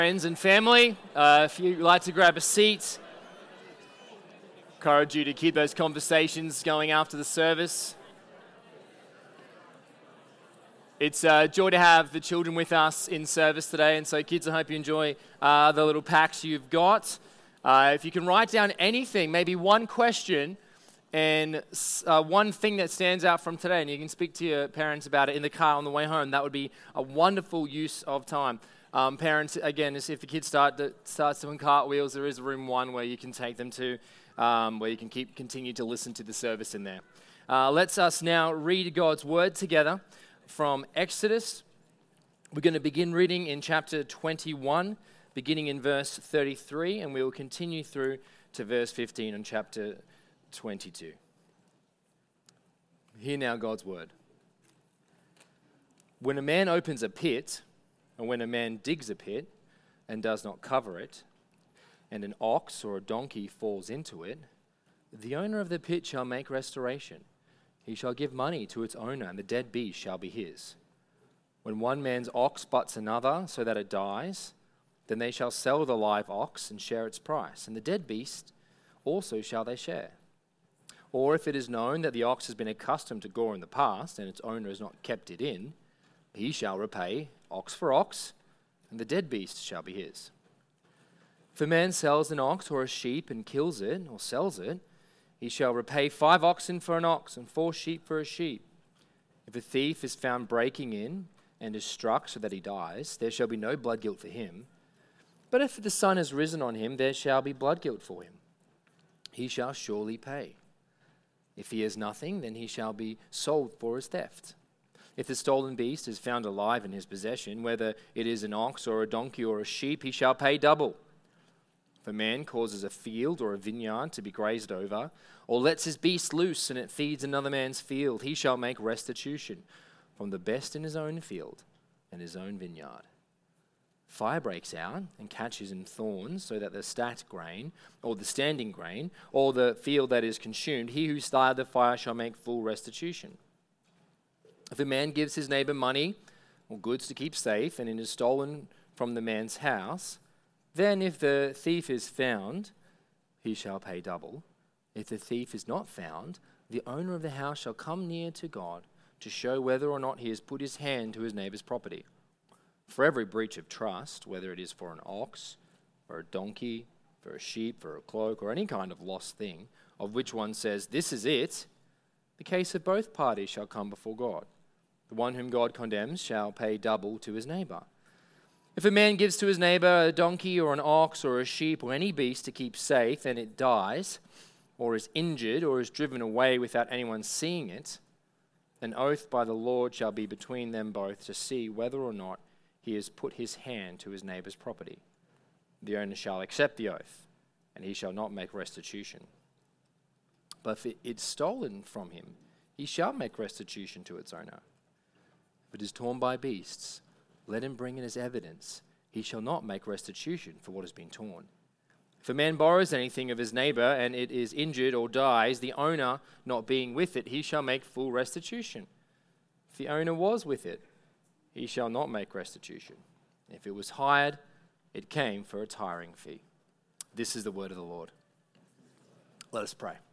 Friends and family, if you'd like to grab a seat, encourage you to keep those conversations going after the service. It's a joy to have the children with us in service today, and so kids, I hope you enjoy the little packs you've got. If you can write down anything, maybe one question and one thing that stands out from today, and you can speak to your parents about it in the car on the way home, that would be a wonderful use of time. Parents, again, if the kids start doing cartwheels, there is room 1 where you can take them to, where you can continue to listen to the service in there. Let's us now read God's word together from Exodus. We're going to begin reading in chapter 21, beginning in verse 33, and we will continue through to verse 15 in chapter 22. Hear now God's word. When a man opens a pit, and when a man digs a pit and does not cover it, and an ox or a donkey falls into it, the owner of the pit shall make restoration. He shall give money to its owner, and the dead beast shall be his. When one man's ox butts another so that it dies, then they shall sell the live ox and share its price, and the dead beast also shall they share. Or if it is known that the ox has been accustomed to gore in the past, and its owner has not kept it in, he shall repay ox for ox, and the dead beast shall be his. If a man sells an ox or a sheep and kills it or sells it, he shall repay 5 oxen for an ox and 4 sheep for a sheep. If a thief is found breaking in and is struck so that he dies, there shall be no blood guilt for him. But if the sun has risen on him, there shall be blood guilt for him. He shall surely pay. If he has nothing, then he shall be sold for his theft. If the stolen beast is found alive in his possession, whether it is an ox or a donkey or a sheep, he shall pay double. If a man causes a field or a vineyard to be grazed over, or lets his beast loose and it feeds another man's field, he shall make restitution from the best in his own field and his own vineyard. Fire breaks out and catches in thorns, so that the stacked grain, or the standing grain, or the field that is consumed, he who started the fire shall make full restitution. If a man gives his neighbor money or goods to keep safe, and it is stolen from the man's house, then if the thief is found, he shall pay double. If the thief is not found, the owner of the house shall come near to God to show whether or not he has put his hand to his neighbor's property. For every breach of trust, whether it is for an ox, or a donkey, for a sheep, for a cloak, or any kind of lost thing, of which one says, "This is it," the case of both parties shall come before God. The one whom God condemns shall pay double to his neighbor. If a man gives to his neighbor a donkey or an ox or a sheep or any beast to keep safe, and it dies, or is injured, or is driven away without anyone seeing it, an oath by the Lord shall be between them both to see whether or not he has put his hand to his neighbor's property. The owner shall accept the oath, and he shall not make restitution. But if it is stolen from him, he shall make restitution to its owner. If it is torn by beasts, let him bring it as evidence. He shall not make restitution for what has been torn. If a man borrows anything of his neighbor, and it is injured or dies, the owner not being with it, he shall make full restitution. If the owner was with it, he shall not make restitution. If it was hired, it came for its hiring fee. This is the word of the Lord. Let us pray.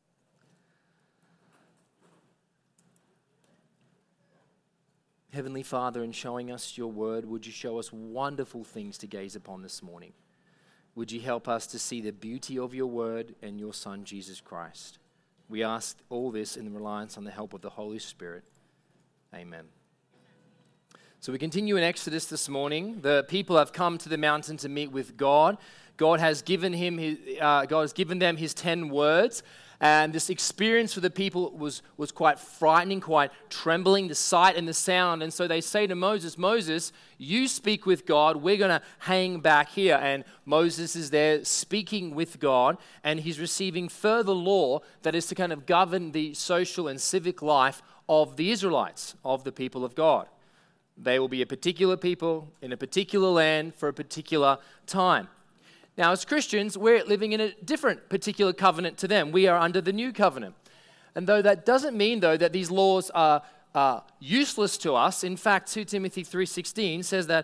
Heavenly Father, in showing us your word, would you show us wonderful things to gaze upon this morning? Would you help us to see the beauty of your word and your Son, Jesus Christ? We ask all this in reliance on the help of the Holy Spirit. Amen. So we continue in Exodus this morning. The people have come to the mountain to meet with God. God has given them his 10 words. And this experience for the people was quite frightening, quite trembling, the sight and the sound. And so they say to Moses, "Moses, you speak with God. We're going to hang back here." And Moses is there speaking with God, and he's receiving further law that is to kind of govern the social and civic life of the Israelites, of the people of God. They will be a particular people in a particular land for a particular time. Now, as Christians, we're living in a different particular covenant to them. We are under the new covenant. And though that doesn't mean, that these laws are useless to us, in fact, 2 Timothy 3:16 says that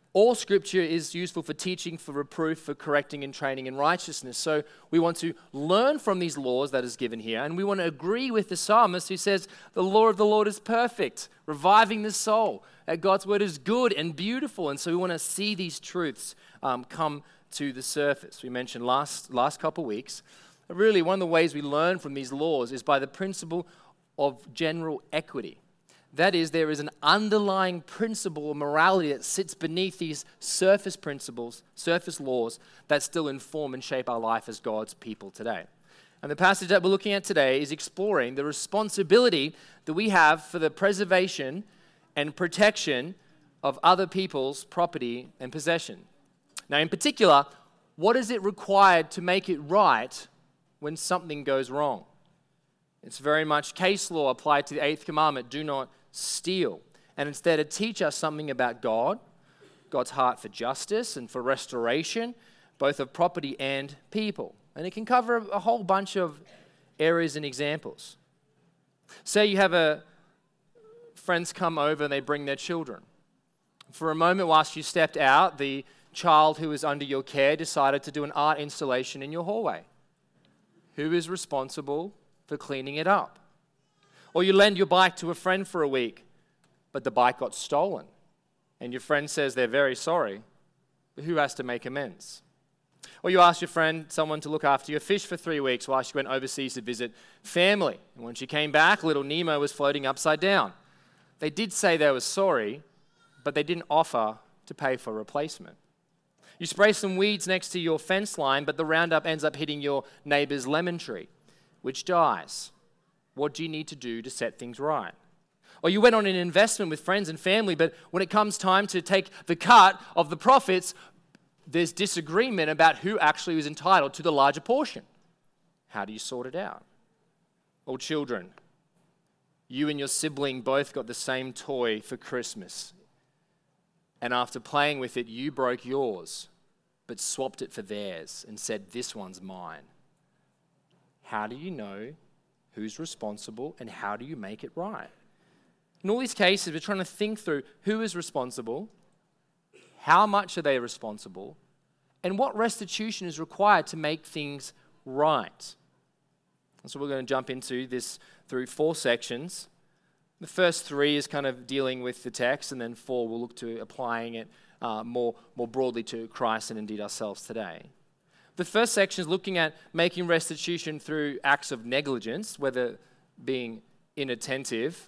All scripture is useful for teaching, for reproof, for correcting and training in righteousness. So we want to learn from these laws that is given here, and we want to agree with the psalmist who says, the law of the Lord is perfect, reviving the soul. That God's word is good and beautiful, and so we want to see these truths come to the surface. We mentioned last couple of weeks, really one of the ways we learn from these laws is by the principle of general equity. That is, there is an underlying principle of morality that sits beneath these surface principles, surface laws that still inform and shape our life as God's people today. And the passage that we're looking at today is exploring the responsibility that we have for the preservation and protection of other people's property and possession. Now, in particular, what is it required to make it right when something goes wrong? It's very much case law applied to the 8th commandment, do not steal, and instead to teach us something about God's heart for justice and for restoration, both of property and people. And it can cover a whole bunch of areas and examples. Say you have friends come over and they bring their children. For a moment whilst you stepped out, the child who was under your care decided to do an art installation in your hallway. Who is responsible for cleaning it up? Or you lend your bike to a friend for a week, but the bike got stolen, and your friend says they're very sorry, but who has to make amends? Or you ask your friend, someone to look after your fish for 3 weeks while she went overseas to visit family, and when she came back, little Nemo was floating upside down. They did say they were sorry, but they didn't offer to pay for a replacement. You spray some weeds next to your fence line, but the Roundup ends up hitting your neighbor's lemon tree, which dies. What do you need to do to set things right? Or you went on an investment with friends and family, but when it comes time to take the cut of the profits, there's disagreement about who actually is entitled to the larger portion. How do you sort it out? Or children, you and your sibling both got the same toy for Christmas. And after playing with it, you broke yours, but swapped it for theirs and said, this one's mine. How do you know who's responsible, and how do you make it right? In all these cases, we're trying to think through who is responsible, how much are they responsible, and what restitution is required to make things right. And so we're going to jump into this through 4 sections. The first 3 is kind of dealing with the text, and then 4 we'll look to applying it more broadly to Christ and indeed ourselves today. The first section is looking at making restitution through acts of negligence, whether being inattentive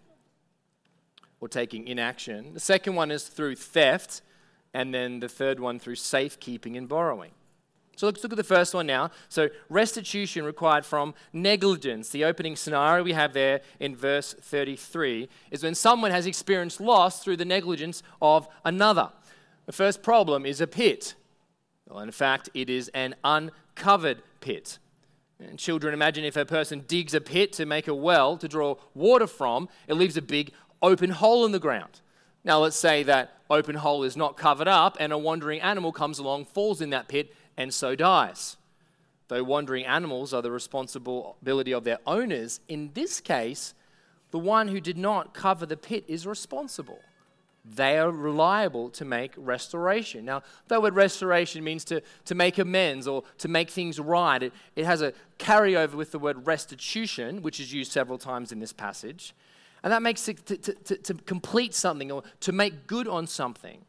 or taking inaction. The second one is through theft, and then the third one through safekeeping and borrowing. So let's look at the first one now. So restitution required from negligence. The opening scenario we have there in verse 33 is when someone has experienced loss through the negligence of another. The first problem is a pit. Well, in fact, it is an uncovered pit. And children, imagine if a person digs a pit to make a well to draw water from, it leaves a big open hole in the ground. Now, let's say that open hole is not covered up and a wandering animal comes along, falls in that pit, and so dies. Though wandering animals are the responsibility of their owners, in this case, the one who did not cover the pit is responsible. They are reliable to make restoration. Now, the word restoration means to make amends or to make things right. It has a carryover with the word restitution, which is used several times in this passage. And that makes it to complete something or to make good on something.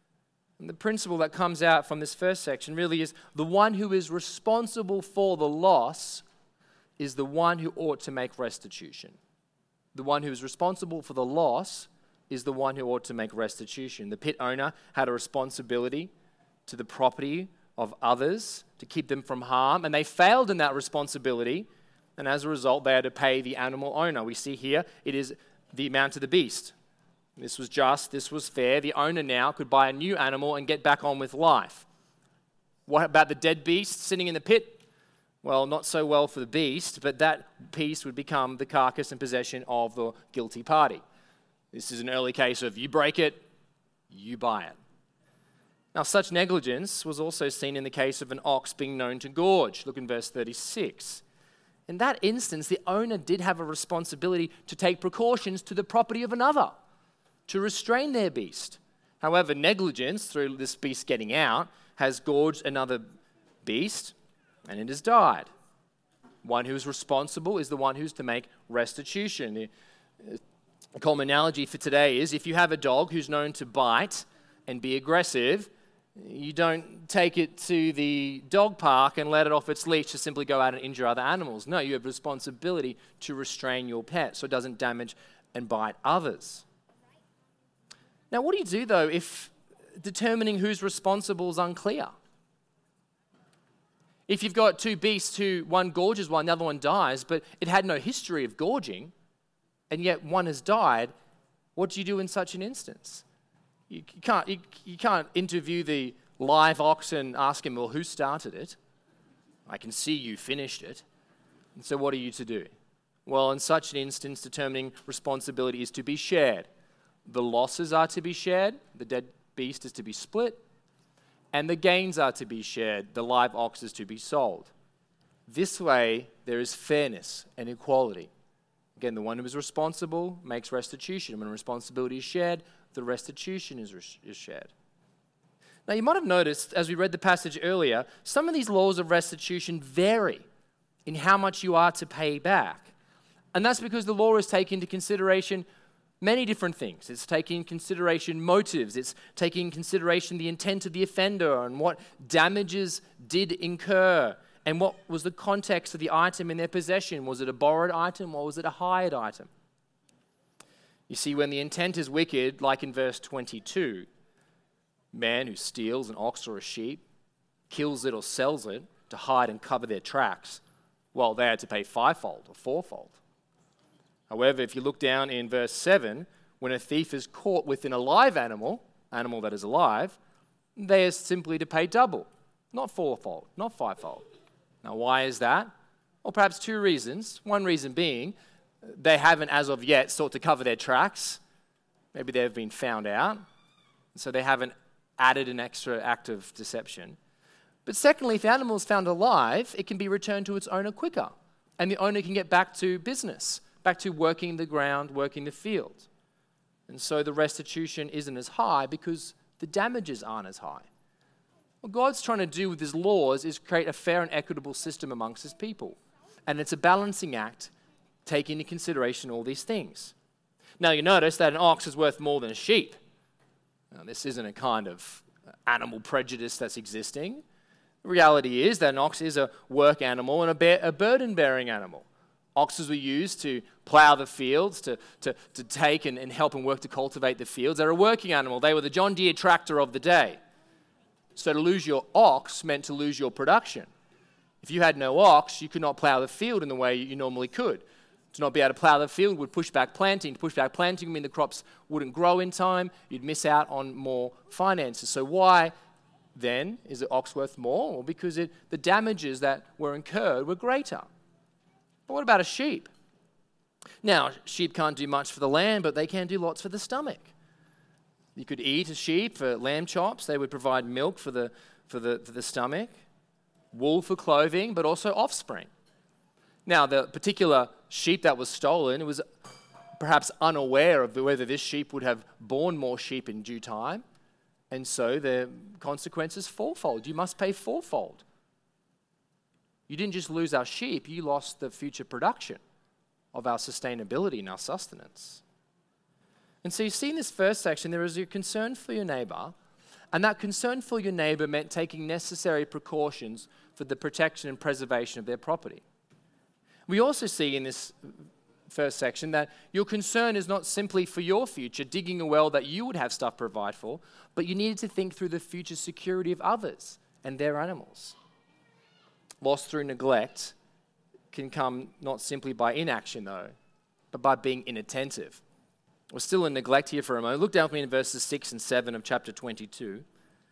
And the principle that comes out from this first section really is the one who is responsible for the loss is the one who ought to make restitution. The one who is responsible for the loss is the one who ought to make restitution. The pit owner had a responsibility to the property of others to keep them from harm, and they failed in that responsibility, and as a result, they had to pay the animal owner. We see here, it is the amount of the beast. This was just, this was fair. The owner now could buy a new animal and get back on with life. What about the dead beast sitting in the pit? Well, not so well for the beast, but that piece would become the carcass and possession of the guilty party. This is an early case of you break it, you buy it. Now, such negligence was also seen in the case of an ox being known to gorge. Look in verse 36. In that instance, the owner did have a responsibility to take precautions to the property of another, to restrain their beast. However, negligence through this beast getting out has gorged another beast, and it has died. One who is responsible is the one who's to make restitution. The common analogy for today is if you have a dog who's known to bite and be aggressive, you don't take it to the dog park and let it off its leash to simply go out and injure other animals. No, you have responsibility to restrain your pet so it doesn't damage and bite others. Now, what do you do, though, if determining who's responsible is unclear? If you've got two beasts one gorges one, the other one dies, but it had no history of gorging, and yet one has died, what do you do in such an instance? You can't interview the live ox and ask him, well, who started it? I can see you finished it. And so what are you to do? Well, in such an instance, determining responsibility is to be shared. The losses are to be shared, the dead beast is to be split, and the gains are to be shared, the live ox is to be sold. This way, there is fairness and equality. Again, the one who is responsible makes restitution. When responsibility is shared, the restitution is shared. Now, you might have noticed, as we read the passage earlier, some of these laws of restitution vary in how much you are to pay back. And that's because the law is taking into consideration many different things. It's taking into consideration motives. It's taking into consideration the intent of the offender and what damages did incur and what was the context of the item in their possession. Was it a borrowed item or was it a hired item? You see, when the intent is wicked, like in verse 22, man who steals an ox or a sheep, kills it or sells it to hide and cover their tracks, well, they had to pay fivefold or fourfold. However, if you look down in verse 7, when a thief is caught within a live animal that is alive, they are simply to pay double, not fourfold, not fivefold. Now, why is that? Well, perhaps two reasons. One reason being, they haven't as of yet sought to cover their tracks. Maybe they've been found out, so they haven't added an extra act of deception. But secondly, if the animal is found alive, it can be returned to its owner quicker, and the owner can get back to business, back to working the ground, working the field. And so the restitution isn't as high because the damages aren't as high. What God's trying to do with his laws is create a fair and equitable system amongst his people. And it's a balancing act, taking into consideration all these things. Now you notice that an ox is worth more than a sheep. Now, this isn't a kind of animal prejudice that's existing. The reality is that an ox is a work animal and a burden-bearing animal. Oxes were used to plow the fields, to take and help and work to cultivate the fields. They're a working animal. They were the John Deere tractor of the day. So to lose your ox meant to lose your production. If you had no ox, you could not plow the field in the way you normally could. To not be able to plow the field would push back planting. To push back planting would mean the crops wouldn't grow in time. You'd miss out on more finances. So why then is the ox worth more? Well, because the damages that were incurred were greater. But what about a sheep? Now, sheep can't do much for the land, but they can do lots for the stomach. You could eat a sheep for lamb chops. They would provide milk for the stomach, wool for clothing, but also offspring. Now, the particular sheep that was stolen, it was perhaps unaware of whether this sheep would have borne more sheep in due time, and so the consequences fourfold. You must pay fourfold. You didn't just lose our sheep, you lost the future production of our sustainability and our sustenance. And so you see in this first section, there is a concern for your neighbor, and that concern for your neighbor meant taking necessary precautions for the protection and preservation of their property. We also see in this first section that your concern is not simply for your future, digging a well that you would have stuff provide for, but you needed to think through the future security of others and their animals. Loss through neglect can come not simply by inaction, though, but by being inattentive. We're still in neglect here for a moment. Look down with me in verses 6 and 7 of chapter 22.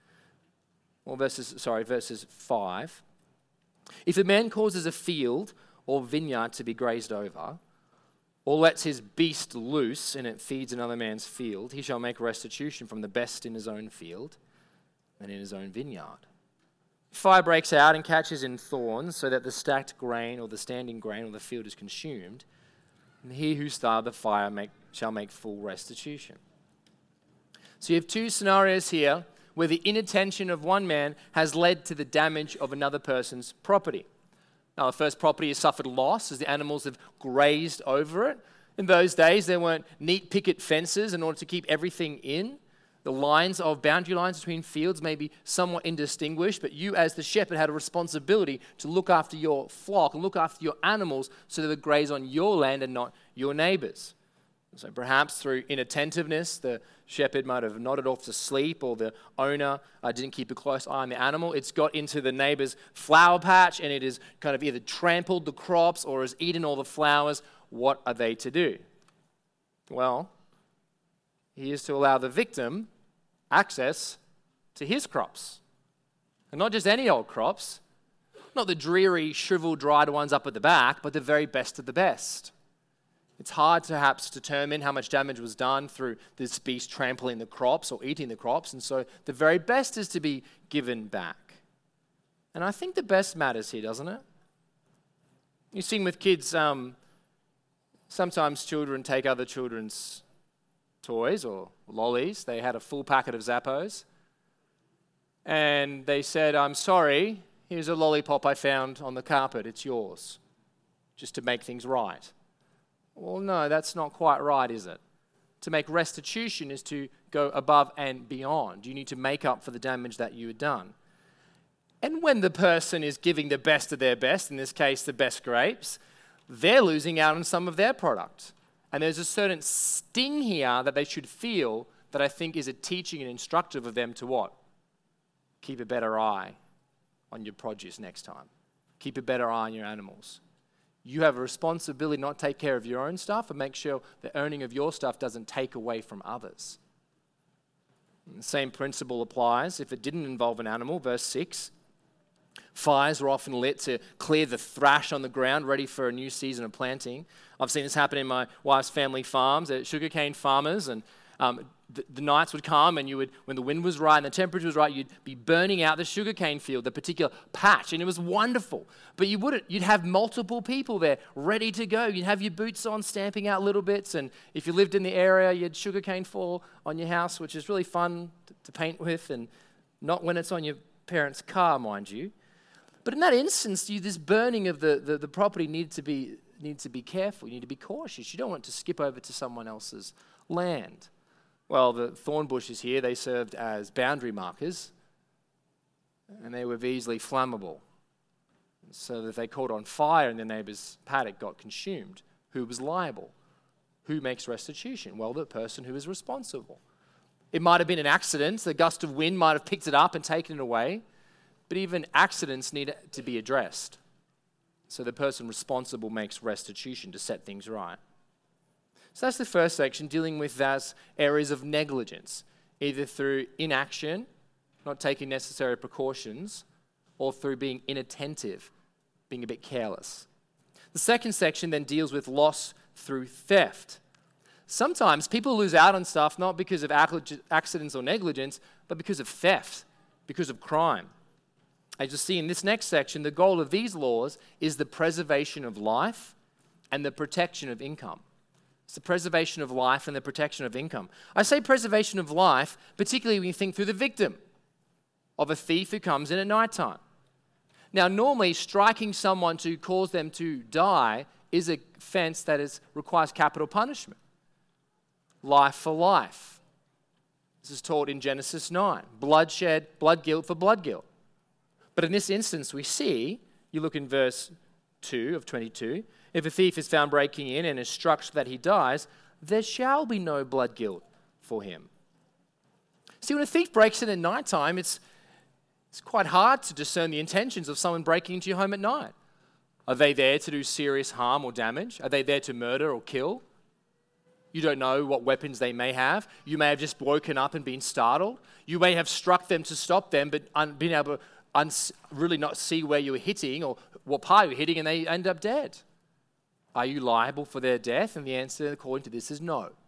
Or verses 5. If a man causes a field or vineyard to be grazed over, or lets his beast loose and it feeds another man's field, he shall make restitution from the best in his own field and in his own vineyard. Fire breaks out and catches in thorns, so that the stacked grain or the standing grain or the field is consumed, and he who started the fire shall make full restitution. So you have two scenarios here where the inattention of one man has led to the damage of another person's property. Now, the first property has suffered loss as the animals have grazed over it. In those days, there weren't neat picket fences in order to keep everything in. The boundary lines between fields may be somewhat indistinguished, but you as the shepherd had a responsibility to look after your flock and look after your animals so that they would graze on your land and not your neighbor's. So perhaps through inattentiveness, the shepherd might have nodded off to sleep, or the owner didn't keep a close eye on the animal. It's got into the neighbor's flower patch and it has kind of either trampled the crops or has eaten all the flowers. What are they to do? Well, he is to allow the victim access to his crops. And not just any old crops, not the dreary, shriveled, dried ones up at the back, but the very best of the best. It's hard to perhaps determine how much damage was done through this beast trampling the crops or eating the crops, and so the very best is to be given back. And I think the best matters here, doesn't it? You sing with kids, sometimes children take other children's toys or lollies. They had a full packet of Zappos, and they said, "I'm sorry, here's a lollipop I found on the carpet, it's yours," just to make things right. Well, no, that's not quite right, is it? To make restitution is to go above and beyond. You need to make up for the damage that you had done. And when the person is giving the best of their best, in this case the best grapes, they're losing out on some of their product. And there's a certain sting here that they should feel that I think is a teaching and instructive of them to what? Keep a better eye on your produce next time. Keep a better eye on your animals. You have a responsibility not to take care of your own stuff and make sure the earning of your stuff doesn't take away from others. And the same principle applies if it didn't involve an animal. Verse 6, fires were often lit to clear the thrash on the ground, ready for a new season of planting. I've seen this happen in my wife's family farms. They're sugarcane farmers, and the nights would come and when the wind was right and the temperature was right, you'd be burning out the sugarcane field, the particular patch, and it was wonderful. But you'd have multiple people there ready to go. You'd have your boots on, stamping out little bits, and if you lived in the area, you had sugarcane fall on your house, which is really fun to paint with, and not when it's on your parents' car, mind you. But in that instance, this burning of the property needs to be careful. You need to be cautious. You don't want it to skip over to someone else's land. Well, the thorn bushes here, they served as boundary markers, and they were easily flammable. So that if they caught on fire and the neighbor's paddock got consumed, who was liable? Who makes restitution? Well, the person who is responsible. It might have been an accident. The gust of wind might have picked it up and taken it away, but even accidents need to be addressed. So the person responsible makes restitution to set things right. So that's the first section, dealing with those areas of negligence, either through inaction, not taking necessary precautions, or through being inattentive, being a bit careless. The second section then deals with loss through theft. Sometimes people lose out on stuff not because of accidents or negligence, but because of theft, because of crime. As you see in this next section, the goal of these laws is the preservation of life and the protection of income. It's the preservation of life and the protection of income. I say preservation of life, particularly when you think through the victim of a thief who comes in at nighttime. Now, normally, striking someone to cause them to die is an offense that requires capital punishment. Life for life. This is taught in Genesis 9. Bloodshed, blood guilt for blood guilt. But in this instance, we see, you look in verse 2 of 22, if a thief is found breaking in and is struck so that he dies, there shall be no blood guilt for him. See, when a thief breaks in at nighttime, it's quite hard to discern the intentions of someone breaking into your home at night. Are they there to do serious harm or damage? Are they there to murder or kill? You don't know what weapons they may have. You may have just woken up and been startled. You may have struck them to stop them, but been able to really not see where you were hitting or what part you were hitting, and they end up dead. Are you liable for their death? And the answer, according to this, is no. If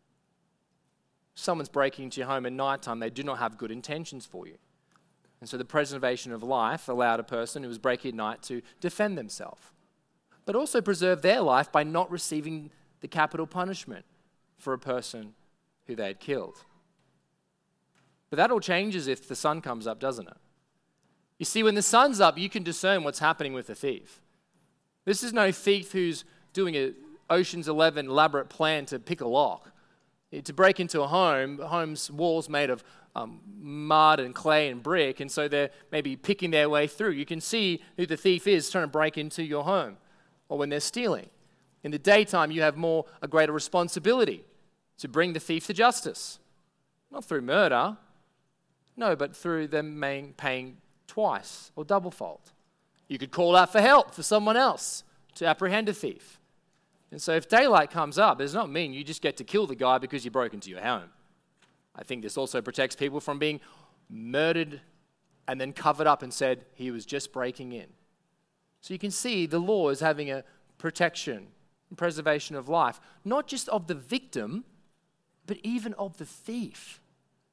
someone's breaking into your home at nighttime, they do not have good intentions for you. And so the preservation of life allowed a person who was breaking at night to defend themselves, but also preserve their life by not receiving the capital punishment for a person who they had killed. But that all changes if the sun comes up, doesn't it? You see, when the sun's up, you can discern what's happening with the thief. This is no thief who's doing a Ocean's 11 elaborate plan to pick a lock. To break into a home's walls made of mud and clay and brick, and so they're maybe picking their way through. You can see who the thief is trying to break into your home, or when they're stealing. In the daytime, you have a greater responsibility to bring the thief to justice. Not through murder, no, but through them paying twice or double fault. You could call out for help for someone else to apprehend a thief. And so if daylight comes up, it does not mean you just get to kill the guy because you broke into your home. I think this also protects people from being murdered and then covered up and said he was just breaking in. So you can see the law is having a protection and preservation of life, not just of the victim, but even of the thief.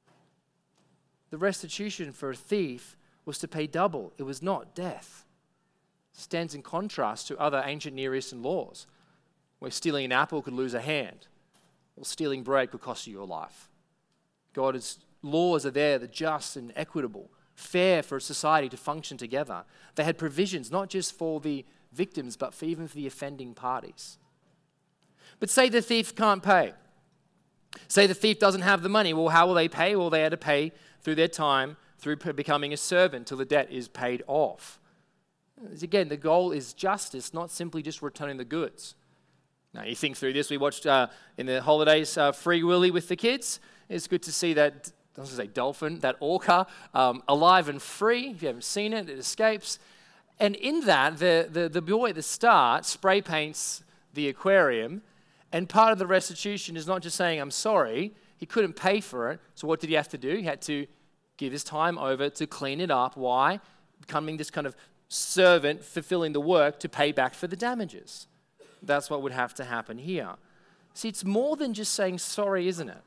The restitution for a thief was to pay double. It was not death. It stands in contrast to other ancient Near Eastern laws, where stealing an apple could lose a hand, or stealing bread could cost you your life. God's laws are there, they're just and equitable, fair for a society to function together. They had provisions not just for the victims, but even for the offending parties. But say the thief can't pay. Say the thief doesn't have the money. Well, how will they pay? Well, they had to pay through their time, through becoming a servant till the debt is paid off. Again, the goal is justice, not simply just returning the goods. Now, you think through this. We watched in the holidays Free Willy with the kids. It's good to see that, I was going to say dolphin, that orca, alive and free. If you haven't seen it, it escapes. And in that, the boy at the start spray paints the aquarium, and part of the restitution is not just saying, I'm sorry, he couldn't pay for it. So what did he have to do? He had to give his time over to clean it up. Why? Becoming this kind of servant, fulfilling the work to pay back for the damages. That's what would have to happen here. See, it's more than just saying sorry, isn't it?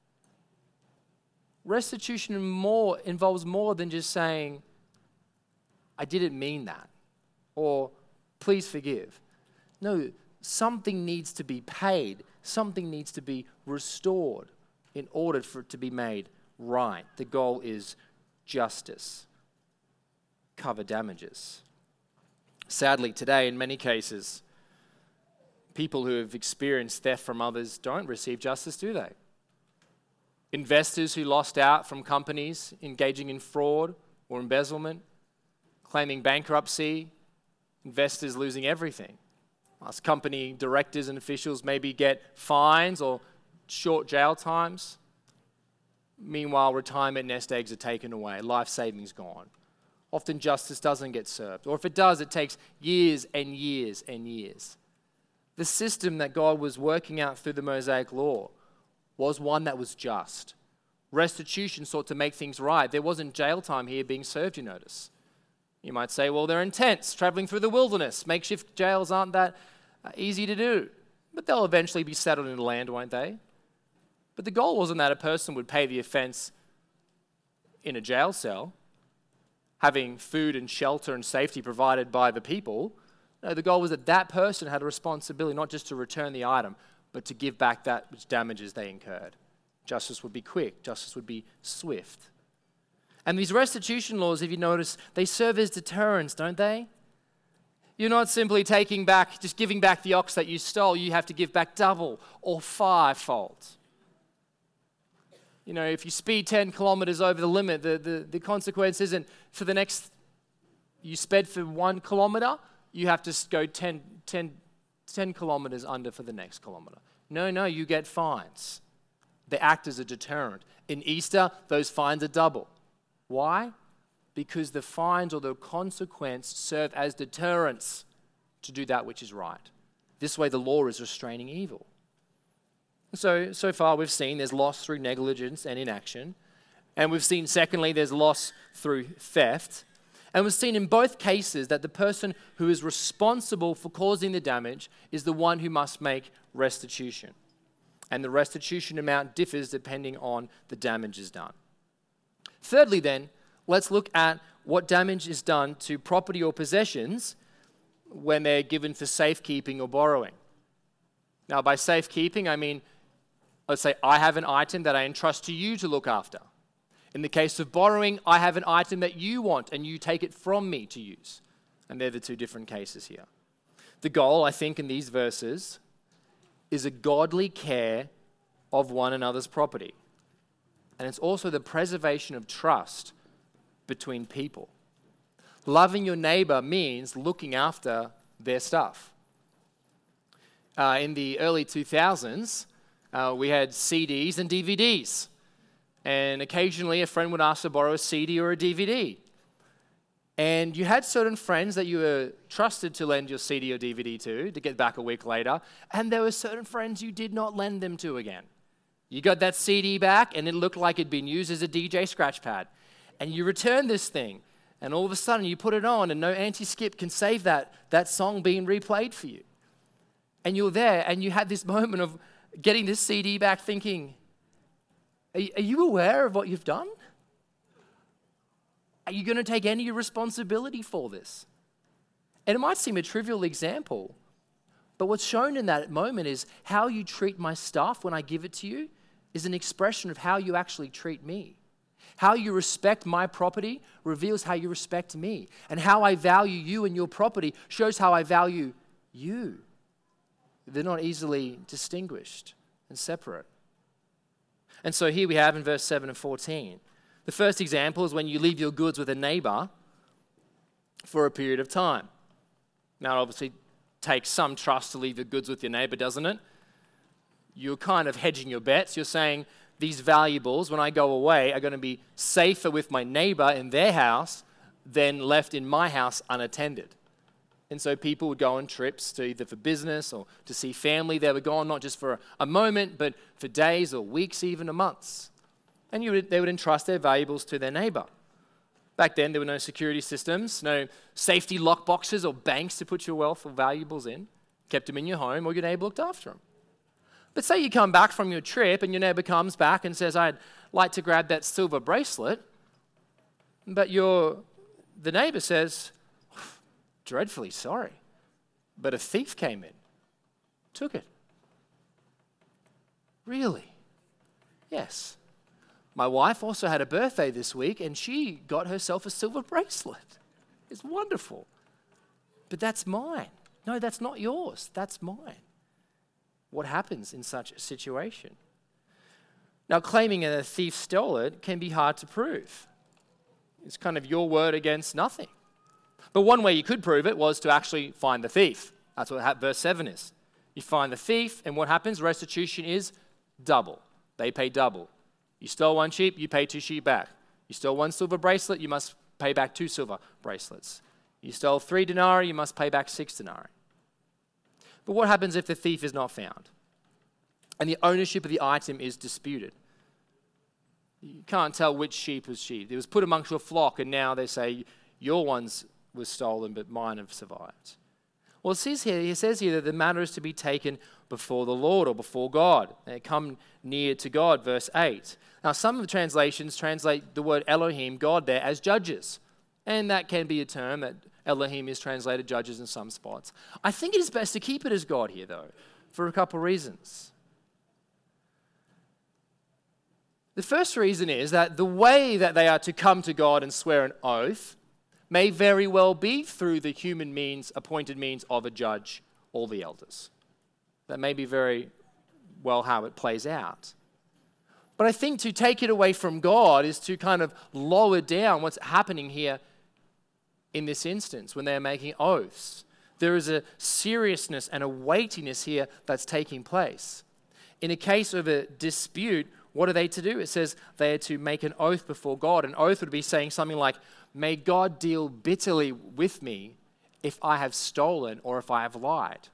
Restitution involves more than just saying, I didn't mean that, or please forgive. No, something needs to be paid. Something needs to be restored in order for it to be made right. The goal is justice. Cover damages. Sadly, today, in many cases, people who have experienced theft from others don't receive justice, do they? Investors who lost out from companies engaging in fraud or embezzlement, claiming bankruptcy, investors losing everything. Us company directors and officials maybe get fines or short jail times. Meanwhile, retirement nest eggs are taken away, life savings gone. Often justice doesn't get served, or if it does, it takes years and years and years. The system that God was working out through the Mosaic Law was one that was just. Restitution sought to make things right. There wasn't jail time here being served, you notice. You might say, well, they're in tents, traveling through the wilderness. Makeshift jails aren't that easy to do. But they'll eventually be settled in the land, won't they? But the goal wasn't that a person would pay the offense in a jail cell, having food and shelter and safety provided by the people. No, the goal was that that person had a responsibility not just to return the item, but to give back that which damages they incurred. Justice would be quick. Justice would be swift. And these restitution laws, if you notice, they serve as deterrents, don't they? You're not simply giving back the ox that you stole. You have to give back double or fivefold. You know, if you speed 10 kilometers over the limit, the consequence isn't for the next, you sped for 1 kilometer, you have to go 10 kilometers under for the next kilometer. No, you get fines. They act as a deterrent. In Easter, those fines are double. Why? Because the fines or the consequence serve as deterrents to do that which is right. This way the law is restraining evil. So far we've seen there's loss through negligence and inaction. And we've seen, secondly, there's loss through theft. And we've seen in both cases that the person who is responsible for causing the damage is the one who must make restitution. And the restitution amount differs depending on the damages done. Thirdly, then, let's look at what damage is done to property or possessions when they're given for safekeeping or borrowing. Now, by safekeeping, I mean, let's say I have an item that I entrust to you to look after. In the case of borrowing, I have an item that you want and you take it from me to use. And they're the two different cases here. The goal, I think, in these verses is a godly care of one another's property. And it's also the preservation of trust between people. Loving your neighbor means looking after their stuff. In the early 2000s, we had CDs and DVDs. And occasionally a friend would ask to borrow a CD or a DVD. And you had certain friends that you were trusted to lend your CD or DVD to get back a week later. And there were certain friends you did not lend them to again. You got that CD back and it looked like it'd been used as a DJ scratch pad. And you returned this thing. And all of a sudden you put it on and no anti-skip can save that song being replayed for you. And you're there and you had this moment of getting this CD back thinking, are you aware of what you've done? Are you going to take any responsibility for this? And it might seem a trivial example, but what's shown in that moment is how you treat my stuff when I give it to you is an expression of how you actually treat me. How you respect my property reveals how you respect me. And how I value you and your property shows how I value you. They're not easily distinguished and separate. And so here we have in verse 7 and 14. The first example is when you leave your goods with a neighbor for a period of time. Now, it obviously takes some trust to leave your goods with your neighbor, doesn't it? You're kind of hedging your bets. You're saying these valuables, when I go away, are going to be safer with my neighbor in their house than left in my house unattended. And so people would go on trips to either for business or to see family. They would go on not just for a moment, but for days or weeks, even months. And they would entrust their valuables to their neighbor. Back then, there were no security systems, no safety lock boxes or banks to put your wealth or valuables in. Kept them in your home or your neighbor looked after them. But say you come back from your trip and your neighbor comes back and says, I'd like to grab that silver bracelet. But the neighbor says, dreadfully sorry, but a thief came in, took it. Really? Yes. My wife also had a birthday this week and she got herself a silver bracelet. It's wonderful. But that's mine. No, that's not yours. That's mine. What happens in such a situation? Now, claiming that a thief stole it can be hard to prove. It's kind of your word against nothing. But one way you could prove it was to actually find the thief. That's what verse 7 is. You find the thief, and what happens? Restitution is double. They pay double. You stole one sheep, you pay 2 sheep back. You stole 1 silver bracelet, you must pay back 2 silver bracelets. You stole 3 denarii, you must pay back 6 denarii. But what happens if the thief is not found? And the ownership of the item is disputed. You can't tell which sheep was sheep. It was put amongst your flock, and now they say, your ones was stolen, but mine have survived. Well, it says here that the matter is to be taken before the Lord or before God. They come near to God, verse 8. Now, some of the translations translate the word Elohim, God, there as judges. And that can be a term that Elohim is translated judges in some spots. I think it is best to keep it as God here, though, for a couple of reasons. The first reason is that the way that they are to come to God and swear an oath may very well be through the human means, appointed means of a judge or the elders. That may be very well how it plays out. But I think to take it away from God is to kind of lower down what's happening here in this instance when they're making oaths. There is a seriousness and a weightiness here that's taking place. In a case of a dispute, what are they to do? It says they are to make an oath before God. An oath would be saying something like, may God deal bitterly with me if I have stolen or if I have lied.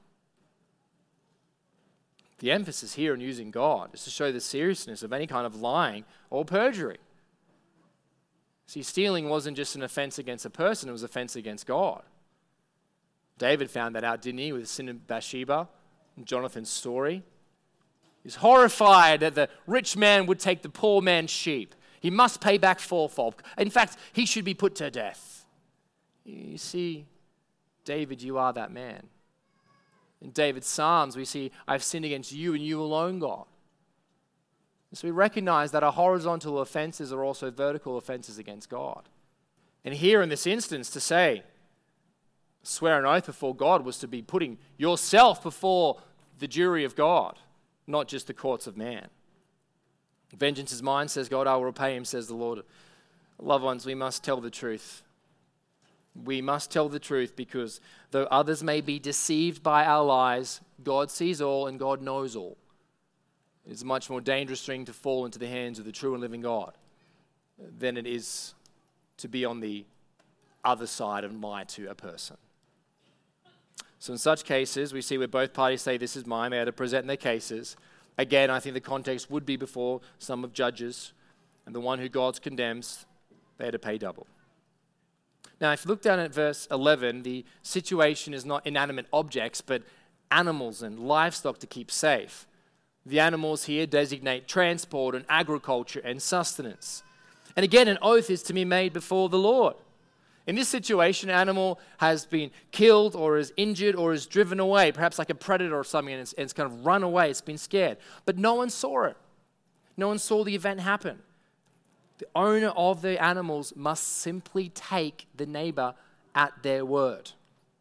The emphasis here on using God is to show the seriousness of any kind of lying or perjury. See, stealing wasn't just an offense against a person, it was an offense against God. David found that out, didn't he, with the sin of Bathsheba and Jonathan's story? He's horrified that the rich man would take the poor man's sheep. He must pay back fourfold. In fact, he should be put to death. You see, David, you are that man. In David's Psalms, we see, I've sinned against you and you alone, God. So we recognize that our horizontal offenses are also vertical offenses against God. And here in this instance, to say, swear an oath before God was to be putting yourself before the jury of God, not just the courts of man. Vengeance is mine, says God, I will repay him, says the Lord. Loved ones, we must tell the truth. We must tell the truth because though others may be deceived by our lies, God sees all and God knows all. It's a much more dangerous thing to fall into the hands of the true and living God than it is to be on the other side and lie to a person. So in such cases, we see where both parties say, this is mine, they are to present their cases. Again, I think the context would be before some of judges, and the one who God condemns, they are to pay double. Now, if you look down at verse 11, the situation is not inanimate objects, but animals and livestock to keep safe. The animals here designate transport and agriculture and sustenance. And again, an oath is to be made before the Lord. In this situation, an animal has been killed or is injured or is driven away, perhaps like a predator or something, and it's kind of run away, it's been scared. But no one saw it. No one saw the event happen. The owner of the animals must simply take the neighbor at their word.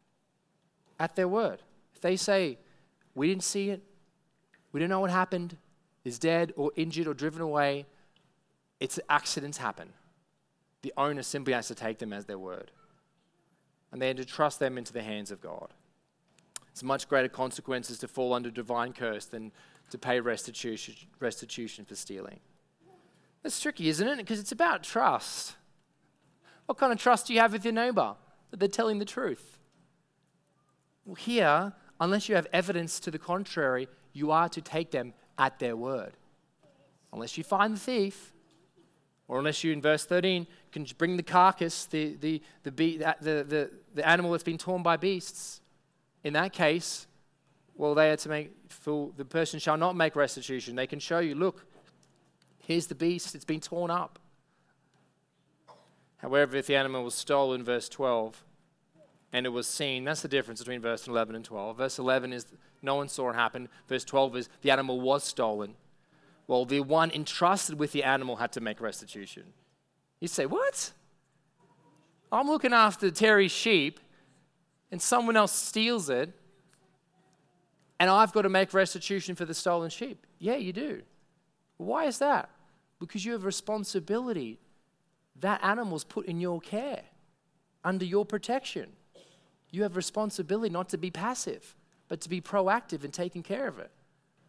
At their word. If they say, we didn't see it, we don't know what happened, is dead or injured or driven away, it's accidents happen. The owner simply has to take them as their word. And they have to trust them into the hands of God. It's much greater consequences to fall under divine curse than to pay restitution for stealing. It's tricky, isn't it? Because it's about trust. What kind of trust do you have with your neighbor? That they're telling the truth. Well, here, unless you have evidence to the contrary, you are to take them at their word. Unless you find the thief, or unless you, in verse 13, can bring the carcass, the animal that's been torn by beasts. In that case, well, they are to make full, the person shall not make restitution. They can show you, look, here's the beast, it's been torn up. However, if the animal was stolen, verse 12, and it was seen, that's the difference between verse 11 and 12. Verse 11 is no one saw it happen. Verse 12 is the animal was stolen. Well, the one entrusted with the animal had to make restitution. You say, what? I'm looking after Terry's sheep, and someone else steals it, and I've got to make restitution for the stolen sheep. Yeah, you do. Why is that? Because you have responsibility. That animal's put in your care, under your protection. You have responsibility not to be passive, but to be proactive in taking care of it.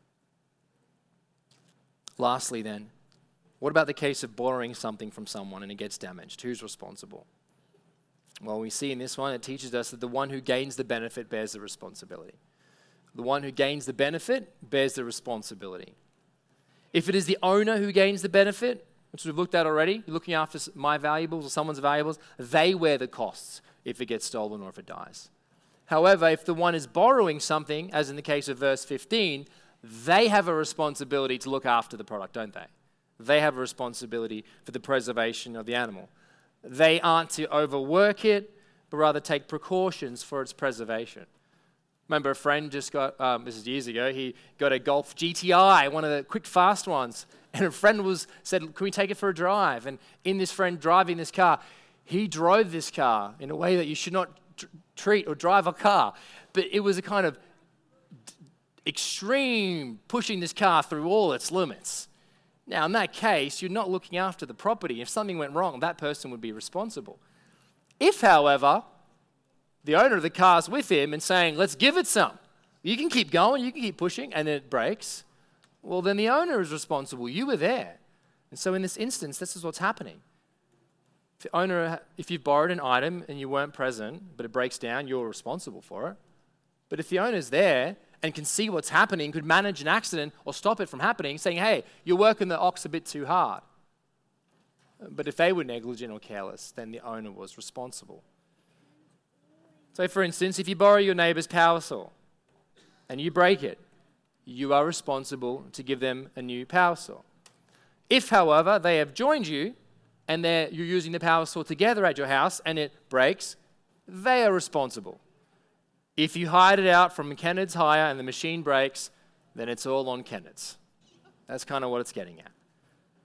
Lastly then, what about the case of borrowing something from someone and it gets damaged? Who's responsible? Well, we see in this one, it teaches us that the one who gains the benefit bears the responsibility. The one who gains the benefit bears the responsibility. If it is the owner who gains the benefit, which we've looked at already, you're looking after my valuables or someone's valuables, they wear the costs if it gets stolen or if it dies. However, if the one is borrowing something, as in the case of verse 15, they have a responsibility to look after the product, don't they? They have a responsibility for the preservation of the animal. They aren't to overwork it, but rather take precautions for its preservation. Remember a friend just got, this is years ago, he got a Golf GTI, one of the quick, fast ones. And a friend said, can we take it for a drive? And in this friend driving this car, he drove this car in a way that you should not treat or drive a car. But it was a kind of extreme pushing this car through all its limits. Now, in that case, you're not looking after the property. If something went wrong, that person would be responsible. If, however, the owner of the car is with him and saying, let's give it some. You can keep going, you can keep pushing, and then it breaks. Well, then the owner is responsible. You were there. And so in this instance, this is what's happening. If you've borrowed an item and you weren't present, but it breaks down, you're responsible for it. But if the owner's there and can see what's happening, could manage an accident or stop it from happening, saying, hey, you're working the ox a bit too hard. But if they were negligent or careless, then the owner was responsible. So for instance, if you borrow your neighbor's power saw and you break it, you are responsible to give them a new power saw. If, however, they have joined you and you're using the power saw together at your house and it breaks, they are responsible. If you hired it out from Kennard's hire and the machine breaks, then it's all on Kennard's. That's kind of what it's getting at.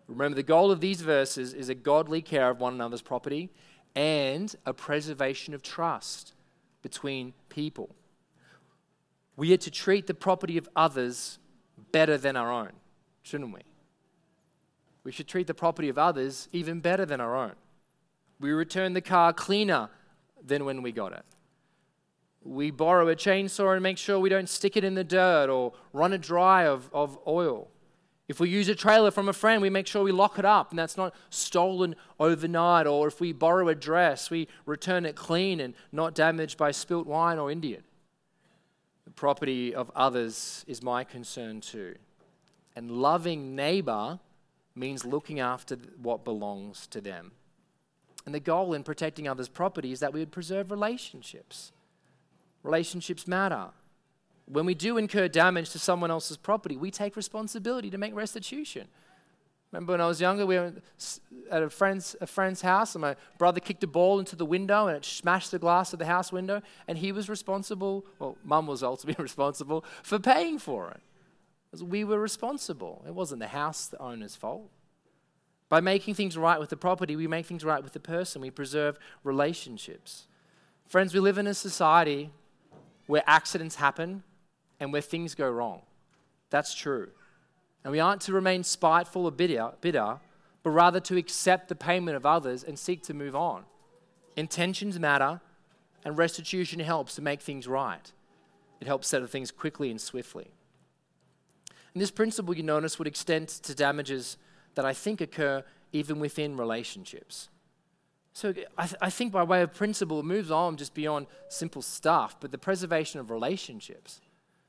Remember, the goal of these verses is a godly care of one another's property and a preservation of trust between people. We are to treat the property of others better than our own, shouldn't we? We should treat the property of others even better than our own. We return the car cleaner than when we got it. We borrow a chainsaw and make sure we don't stick it in the dirt or run it dry of oil. If we use a trailer from a friend, we make sure we lock it up and that's not stolen overnight. Or if we borrow a dress, we return it clean and not damaged by spilt wine or Indian. The property of others is my concern too. And loving neighbor means looking after what belongs to them. And the goal in protecting others' property is that we would preserve relationships. Relationships matter. When we do incur damage to someone else's property, we take responsibility to make restitution. Remember when I was younger, we were at a friend's house, and my brother kicked a ball into the window, and it smashed the glass of the house window, and he was responsible, well, Mum was ultimately responsible, for paying for it. Because we were responsible. It wasn't the house owner's fault. By making things right with the property, we make things right with the person. We preserve relationships. Friends, we live in a society where accidents happen and where things go wrong. That's true. And we aren't to remain spiteful or bitter, but rather to accept the payment of others and seek to move on. Intentions matter, and restitution helps to make things right. It helps settle things quickly and swiftly. And this principle, you notice, would extend to damages that I think occur even within relationships. So I think by way of principle, it moves on just beyond simple stuff, but the preservation of relationships.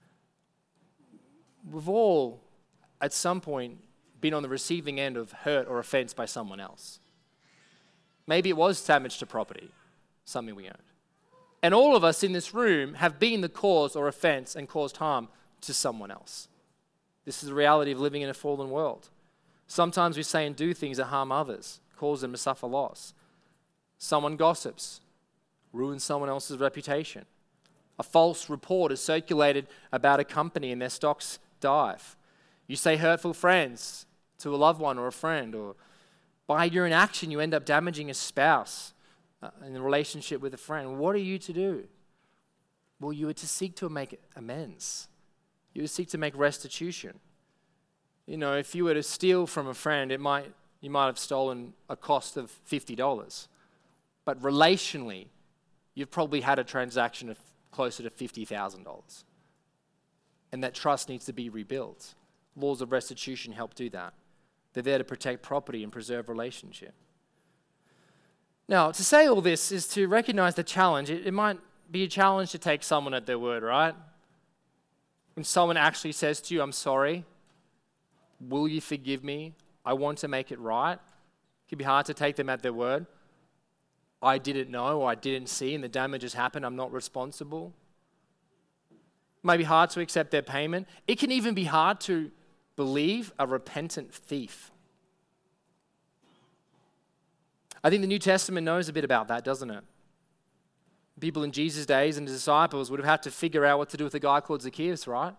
We've all, at some point, been on the receiving end of hurt or offense by someone else. Maybe it was damage to property, something we owned. And all of us in this room have been the cause or offense and caused harm to someone else. This is the reality of living in a fallen world. Sometimes we say and do things that harm others, cause them to suffer loss. Someone gossips, ruins someone else's reputation. A false report is circulated about a company and their stocks dive. You say hurtful friends to a loved one or a friend, or by your inaction you end up damaging a spouse in a relationship with a friend. What are you to do? Well, you are to seek to make amends. You are to seek to make restitution. You know, if you were to steal from a friend, you might have stolen a cost of $50. But relationally, you've probably had a transaction of closer to $50,000. And that trust needs to be rebuilt. Laws of restitution help do that. They're there to protect property and preserve relationship. Now, to say all this is to recognize the challenge. It might be a challenge to take someone at their word, right? When someone actually says to you, I'm sorry, will you forgive me? I want to make it right. It can be hard to take them at their word. I didn't know or I didn't see and the damage has happened. I'm not responsible. It might be hard to accept their payment. It can even be hard to believe a repentant thief. I think the New Testament knows a bit about that, doesn't it? People in Jesus' days and his disciples would have had to figure out what to do with a guy called Zacchaeus, right?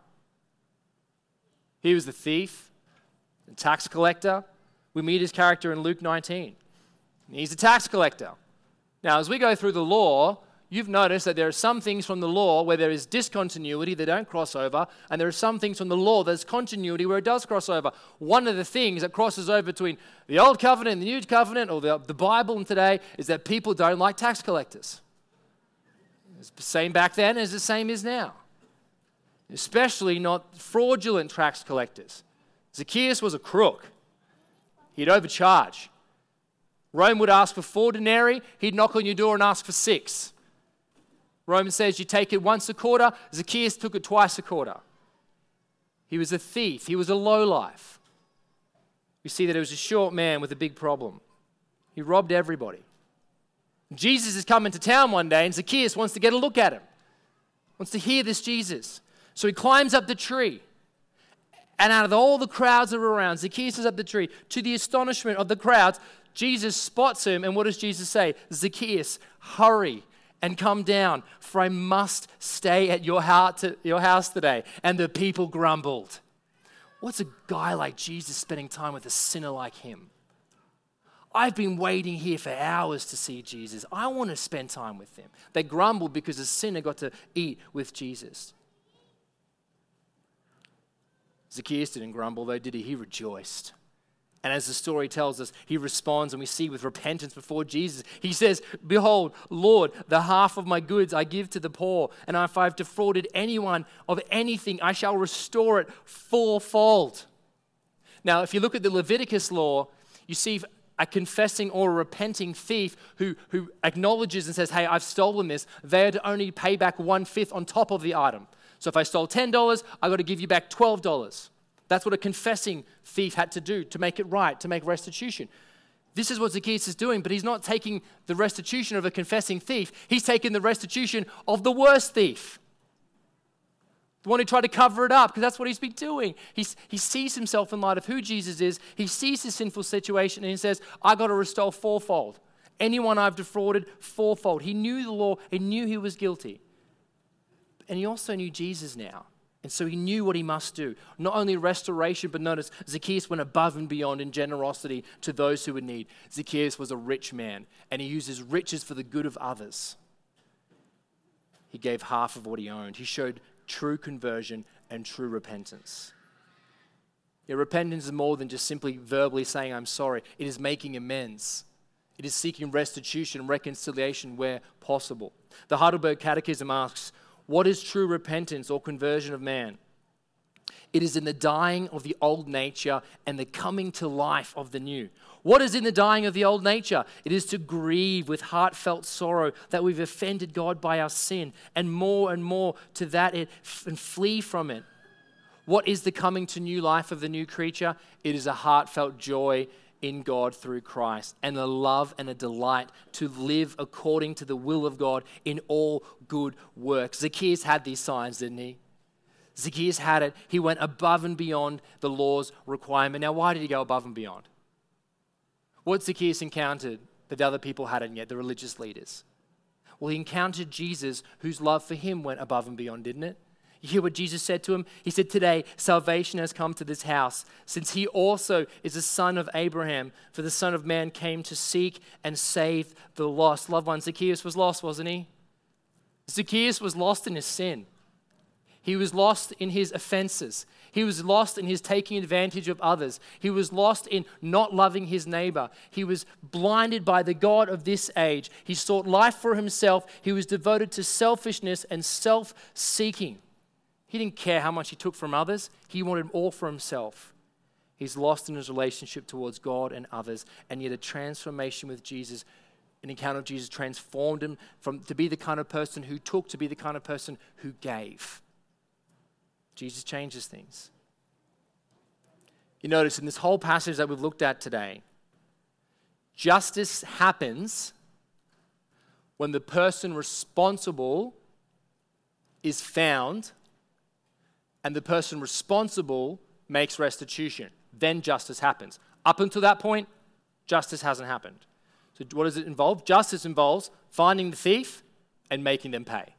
He was the thief, the tax collector. We meet his character in Luke 19. He's a tax collector. Now, as we go through the law, you've noticed that there are some things from the law where there is discontinuity, they don't cross over, and there are some things from the law there's continuity where it does cross over. One of the things that crosses over between the Old Covenant and the New Covenant, or the Bible and today, is that people don't like tax collectors. It's the same back then as the same is now. Especially not fraudulent tax collectors. Zacchaeus was a crook. He'd overcharge. Rome would ask for 4 denarii. He'd knock on your door and ask for 6. Rome says you take it once a quarter. Zacchaeus took it twice a quarter. He was a thief. He was a lowlife. We see that he was a short man with a big problem. He robbed everybody. Jesus is coming to town one day and Zacchaeus wants to get a look at him. Wants to hear this Jesus. So he climbs up the tree. And out of all the crowds that were around, Zacchaeus is up the tree. To the astonishment of the crowds, Jesus spots him. And what does Jesus say? Zacchaeus, hurry and come down, for I must stay at your house today. And the people grumbled. What's a guy like Jesus spending time with a sinner like him? I've been waiting here for hours to see Jesus. I want to spend time with him. They grumbled because a sinner got to eat with Jesus. Zacchaeus didn't grumble though, did he? He rejoiced. And as the story tells us, he responds, and we see with repentance before Jesus. He says, "Behold, Lord, the half of my goods I give to the poor, and if I've defrauded anyone of anything, I shall restore it fourfold." Now, if you look at the Leviticus law, you see a confessing or a repenting thief who acknowledges and says, "Hey, I've stolen this," they are to only pay back 1/5 on top of the item. So if I stole $10, I got to give you back $12. That's what a confessing thief had to do to make it right, to make restitution. This is what Zacchaeus is doing, but he's not taking the restitution of a confessing thief. He's taking the restitution of the worst thief. The one who tried to cover it up, because that's what he's been doing. He sees himself in light of who Jesus is. He sees his sinful situation and he says, "I got to restore fourfold. Anyone I've defrauded, fourfold." He knew the law. He knew he was guilty. And he also knew Jesus now. And so he knew what he must do. Not only restoration, but notice Zacchaeus went above and beyond in generosity to those who would need. Zacchaeus was a rich man, and he used his riches for the good of others. He gave half of what he owned. He showed true conversion and true repentance. Yeah, repentance is more than just simply verbally saying, "I'm sorry." It is making amends. It is seeking restitution and reconciliation where possible. The Heidelberg Catechism asks, what is true repentance or conversion of man? It is in the dying of the old nature and the coming to life of the new. What is in the dying of the old nature? It is to grieve with heartfelt sorrow that we've offended God by our sin, and more to that and flee from it. What is the coming to new life of the new creature? It is a heartfelt joy in God through Christ, and a love and a delight to live according to the will of God in all good works. Zacchaeus had these signs, didn't he? Zacchaeus had it. He went above and beyond the law's requirement. Now, why did he go above and beyond? What Zacchaeus encountered that the other people hadn't yet, the religious leaders? Well, he encountered Jesus, whose love for him went above and beyond, didn't it? You hear what Jesus said to him? He said, "Today salvation has come to this house, since he also is a son of Abraham. For the Son of Man came to seek and save the lost." Loved one, Zacchaeus was lost, wasn't he? Zacchaeus was lost in his sin. He was lost in his offenses. He was lost in his taking advantage of others. He was lost in not loving his neighbor. He was blinded by the God of this age. He sought life for himself. He was devoted to selfishness and self-seeking. He didn't care how much he took from others. He wanted all for himself. He's lost in his relationship towards God and others, and yet a transformation with Jesus, an encounter with Jesus transformed him to be the kind of person who took to be the kind of person who gave. Jesus changes things. You notice in this whole passage that we've looked at today, justice happens when the person responsible is found and the person responsible makes restitution. Then justice happens. Up until that point, justice hasn't happened. So what does it involve? Justice involves finding the thief and making them pay.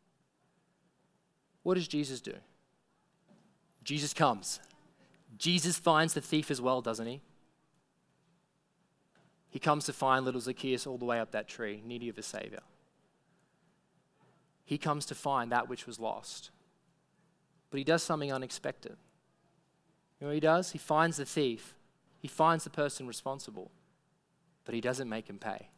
What does Jesus do? Jesus comes. Jesus finds the thief as well, doesn't he? He comes to find little Zacchaeus all the way up that tree, needy of a Savior. He comes to find that which was lost. But he does something unexpected. You know what he does? He finds the thief. He finds the person responsible. But he doesn't make him pay.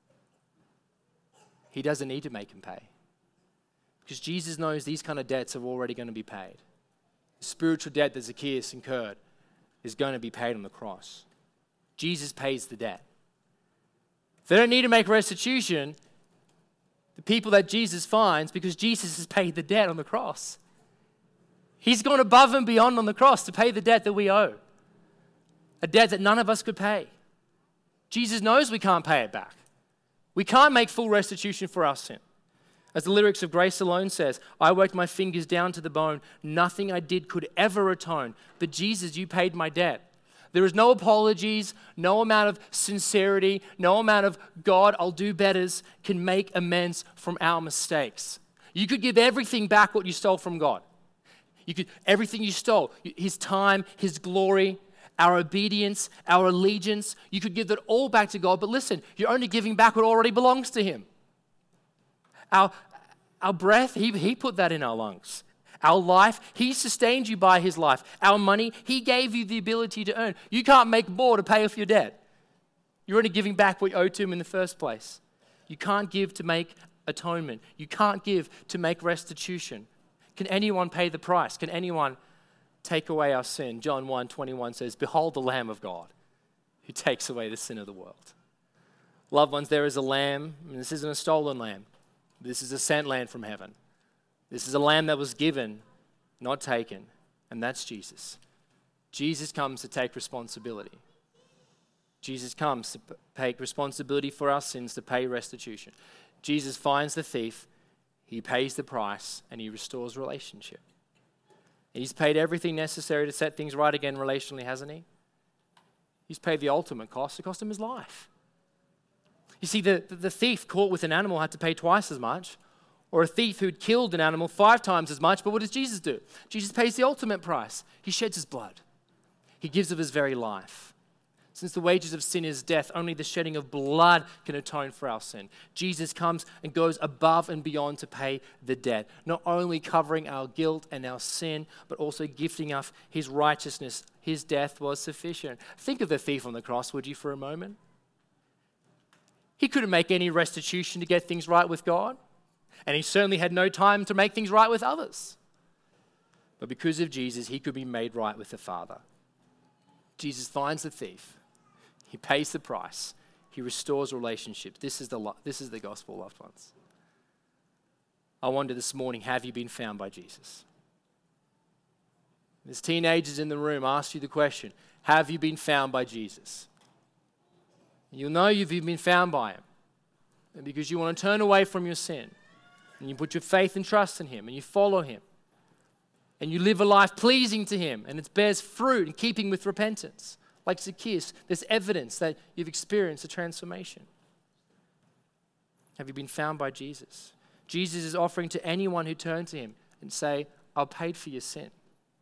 He doesn't need to make him pay. Because Jesus knows these kind of debts are already going to be paid. The spiritual debt that Zacchaeus incurred is going to be paid on the cross. Jesus pays the debt. They don't need to make restitution, the people that Jesus finds, because Jesus has paid the debt on the cross. He's gone above and beyond on the cross to pay the debt that we owe. A debt that none of us could pay. Jesus knows we can't pay it back. We can't make full restitution for our sin. As the lyrics of Grace Alone says, "I worked my fingers down to the bone. Nothing I did could ever atone. But Jesus, you paid my debt." There is no apologies, no amount of sincerity, no amount of God, I'll do betters can make amends from our mistakes. You could give everything back what you stole from God. You could everything you stole, his time, his glory, our obedience, our allegiance, you could give that all back to God. But listen, you're only giving back what already belongs to him. Our breath, he put that in our lungs. Our life, he sustained you by his life. Our money, he gave you the ability to earn. You can't make more to pay off your debt. You're only giving back what you owe to him in the first place. You can't give to make atonement. You can't give to make restitution. Can anyone pay the price? Can anyone take away our sin? John 1:21 says, "Behold the Lamb of God who takes away the sin of the world." Loved ones, there is a lamb, and this isn't a stolen lamb. This is a sent lamb from heaven. This is a lamb that was given, not taken, and that's Jesus. Jesus comes to take responsibility. Jesus comes to take responsibility for our sins, to pay restitution. Jesus finds the thief, he pays the price, and he restores relationship. He's paid everything necessary to set things right again relationally, hasn't he? He's paid the ultimate cost. It cost him his life. You see, the thief caught with an animal had to pay twice as much, or a thief who'd killed an animal 5 times as much, but what does Jesus do? Jesus pays the ultimate price. He sheds his blood. He gives of his very life. Since the wages of sin is death, only the shedding of blood can atone for our sin. Jesus comes and goes above and beyond to pay the debt, not only covering our guilt and our sin, but also gifting us his righteousness. His death was sufficient. Think of the thief on the cross, would you, for a moment? He couldn't make any restitution to get things right with God, and he certainly had no time to make things right with others. But because of Jesus, he could be made right with the Father. Jesus finds the thief. He pays the price. He restores relationships. This is the gospel, loved ones. I wonder this morning, have you been found by Jesus? There's teenagers in the room, ask you the question, have you been found by Jesus? You'll know you've been found by him. And because you want to turn away from your sin, and you put your faith and trust in him, and you follow him, and you live a life pleasing to him, and it bears fruit in keeping with repentance. Like Zacchaeus, there's evidence that you've experienced a transformation. Have you been found by Jesus? Jesus is offering to anyone who turns to him and say, I'll pay for your sin.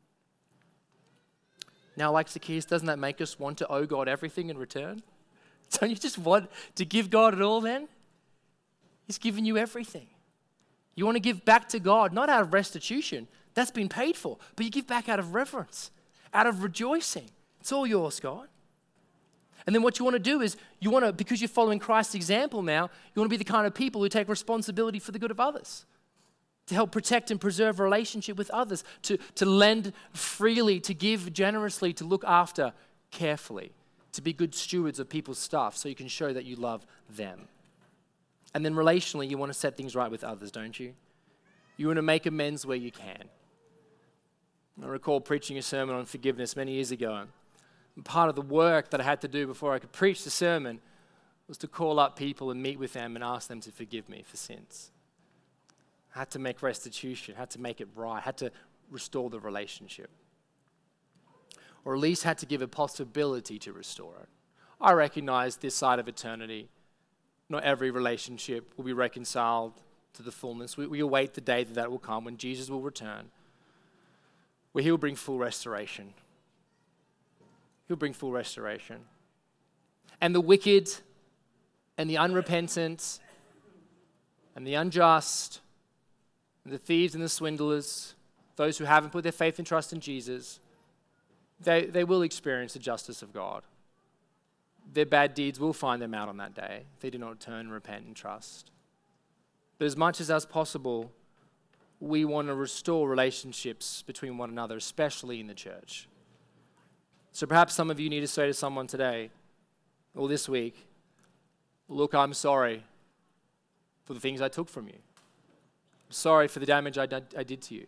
Now, like Zacchaeus, doesn't that make us want to owe God everything in return? Don't you just want to give God it all then? He's given you everything. You want to give back to God, not out of restitution. That's been paid for. But you give back out of reverence, out of rejoicing. It's all yours, God. And then what you want to do is, because you're following Christ's example now, you want to be the kind of people who take responsibility for the good of others, to help protect and preserve a relationship with others, to lend freely, to give generously, to look after carefully, to be good stewards of people's stuff so you can show that you love them. And then relationally, you want to set things right with others, don't you? You want to make amends where you can. I recall preaching a sermon on forgiveness many years ago. And part of the work that I had to do before I could preach the sermon was to call up people and meet with them and ask them to forgive me for sins. I had to make restitution, had to make it right, had to restore the relationship. Or at least had to give a possibility to restore it. I recognize this side of eternity, not every relationship will be reconciled to the fullness. We await the day that will come when Jesus will return, where he will bring full restoration. He'll bring full restoration. And the wicked and the unrepentant and the unjust and the thieves and the swindlers, those who haven't put their faith and trust in Jesus, they will experience the justice of God. Their bad deeds will find them out on that day if they do not turn, repent, and trust. But as much as possible, we want to restore relationships between one another, especially in the church. So perhaps some of you need to say to someone today or this week, look, I'm sorry for the things I took from you. I'm sorry for the damage I did to you.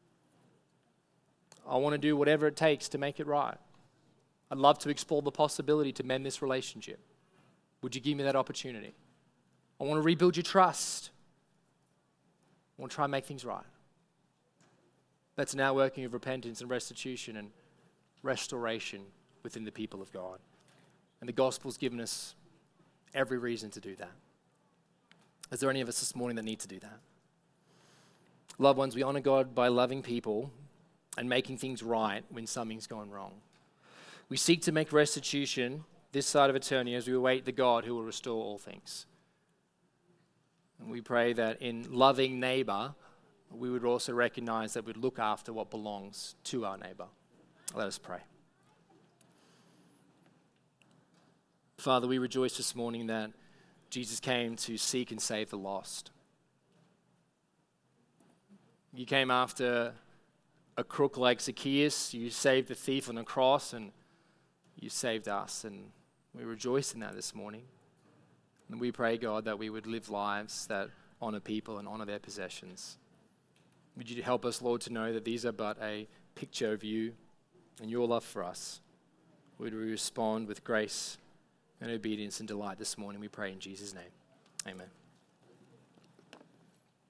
I want to do whatever it takes to make it right. I'd love to explore the possibility to mend this relationship. Would you give me that opportunity? I want to rebuild your trust. I want to try and make things right. That's now working of repentance and restitution and restoration within the people of God. And the gospel's given us every reason to do that. Is there any of us this morning that need to do that? Loved ones, we honor God by loving people and making things right when something's gone wrong. We seek to make restitution this side of eternity as we await the God who will restore all things. And we pray that in loving neighbor, we would also recognize that we'd look after what belongs to our neighbor. Let us pray. Father, we rejoice this morning that Jesus came to seek and save the lost. You came after a crook like Zacchaeus. You saved the thief on the cross, and you saved us. And we rejoice in that this morning. And we pray, God, that we would live lives that honor people and honor their possessions. Would you help us, Lord, to know that these are but a picture of you and your love for us? Would we respond with grace and obedience and delight this morning? We pray in Jesus' name. Amen.